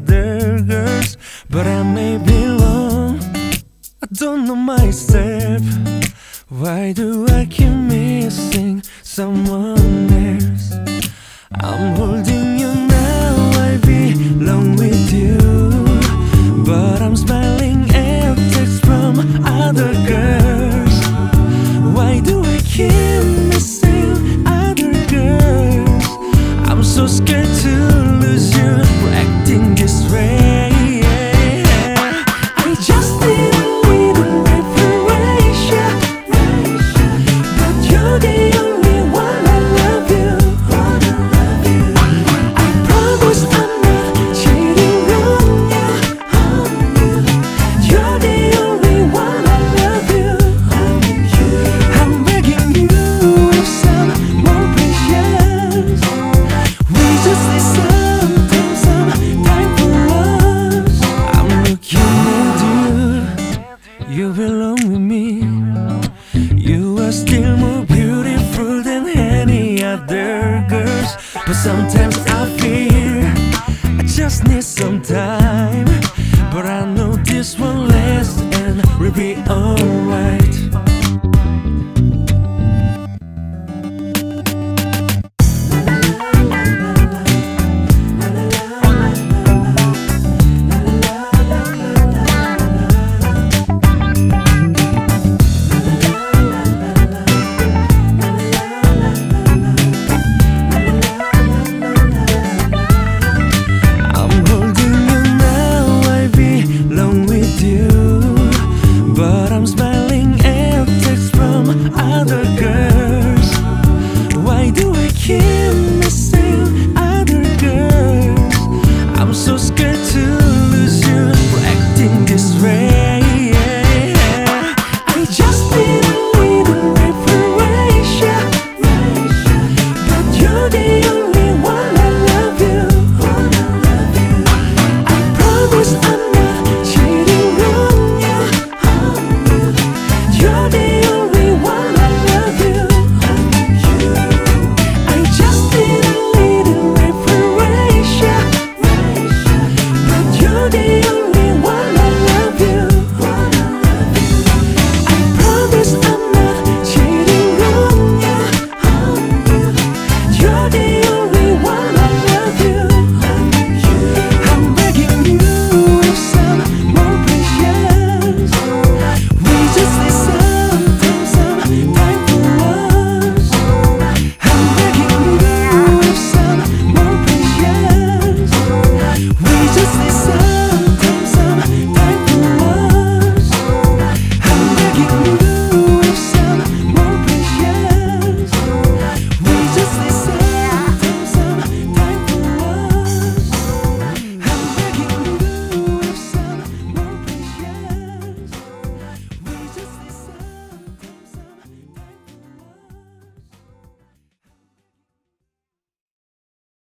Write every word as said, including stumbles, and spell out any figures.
other girls, but I may be wrong. I don't know myself. Why do I keep missing someone else? I'm holding you now, I belong with you, but I'm smiling at texts from other girls. Why do I keep missing other girls? I'm so scared to lose you for acting this way. I just need a little reparation, but you're the only one I love you. I promise I'm not cheating on you. You're the only one I love you. I'm begging you with some more patience. We just need some time, some time for us. I'm looking at you, you belong with me. You are still more beautiful than any other girls, but sometimes I fear I just need some time. But I know this won't last and we'll be alright. But I'm smiling at texts from other girls. Why do I keep missing other girls? I'm so scared to